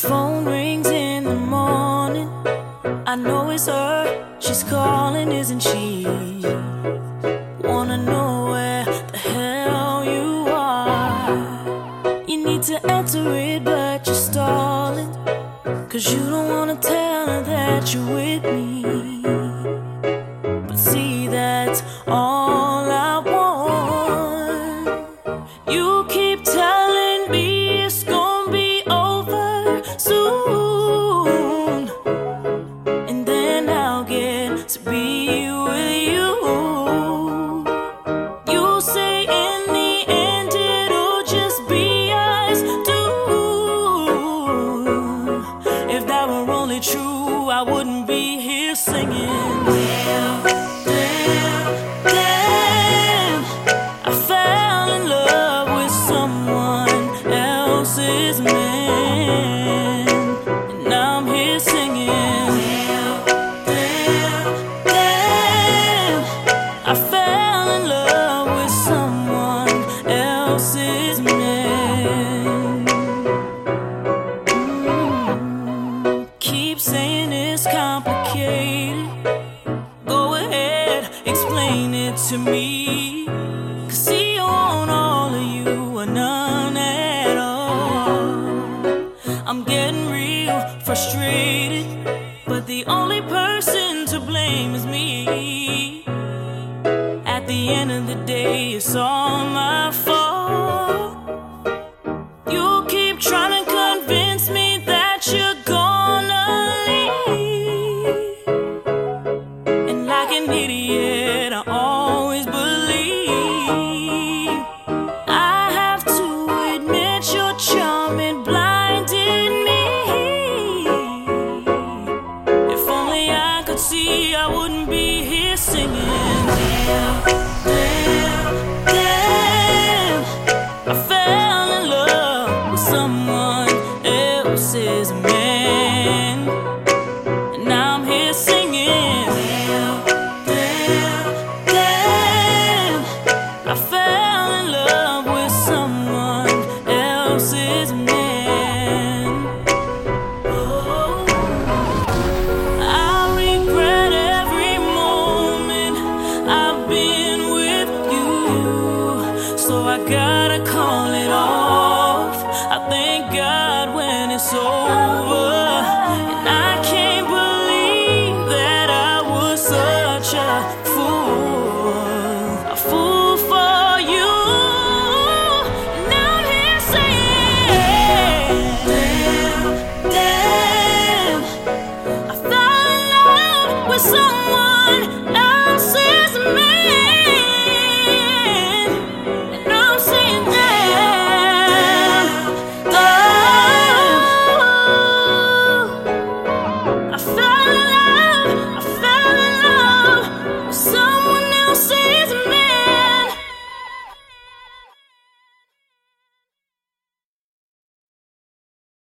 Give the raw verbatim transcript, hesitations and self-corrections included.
phone rings in the morning. I know it's her, she's calling, isn't she? Wanna know where the hell you are. You need to answer it, but you're stalling, 'cause you don't wanna tell her that you're with me. But see, that's all I want. You keep telling me it's gonna be over soon, and then I'll get to be with you. You say in the end it'll just be us two. If that were only true, I wouldn't be here singing. Damn, damn, damn, I fell in love with someone else's man, and now I'm here singing. Damn, damn, damn, I fell in love with someone else's man. Mm. Keep saying it's complicated. Go ahead, explain it to me. 'Cause see, I want all of you or none at all. I'm getting real frustrated, but the only person to blame is me. At the end of the day, it's all my fault. You keep trying to convince me that you're gonna leave, and like an idiot, I always believe. I have to admit your charm it blinded me. If only I could see, I wouldn't be here singing. Damn, damn, damn, I fell in love with someone else's man.